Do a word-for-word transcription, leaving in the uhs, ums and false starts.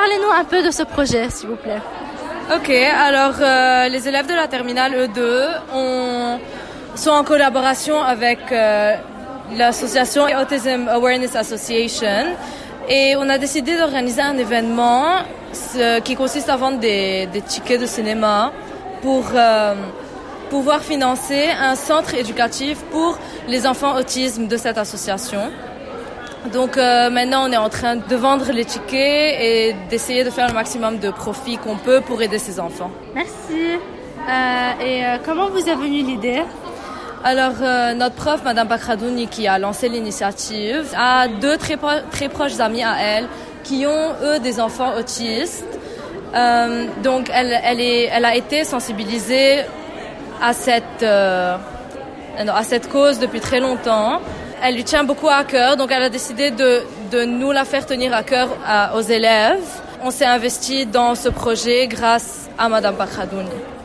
parlez-nous un peu de ce projet, s'il vous plaît. Ok, alors euh, les élèves de la terminale E deux ont, sont en collaboration avec euh, l'association Autism Awareness Association et on a décidé d'organiser un événement ce, qui consiste à vendre des, des tickets de cinéma pour euh, pouvoir financer un centre éducatif pour les enfants autisme de cette association. Donc euh, maintenant on est en train de vendre les tickets et d'essayer de faire le maximum de profit qu'on peut pour aider ces enfants. Merci. Euh, et euh, comment vous est venue l'idée ? Alors, euh, notre prof, Madame Bakradouni, qui a lancé l'initiative, a deux très, pro- très proches amis à elle qui ont, eux, des enfants autistes. Euh, donc, elle, elle, est, elle a été sensibilisée à cette, euh, à cette cause depuis très longtemps. Elle lui tient beaucoup à cœur, donc elle a décidé de, de nous la faire tenir à cœur à, aux élèves. On s'est investi dans ce projet grâce à Madame Bakradouni.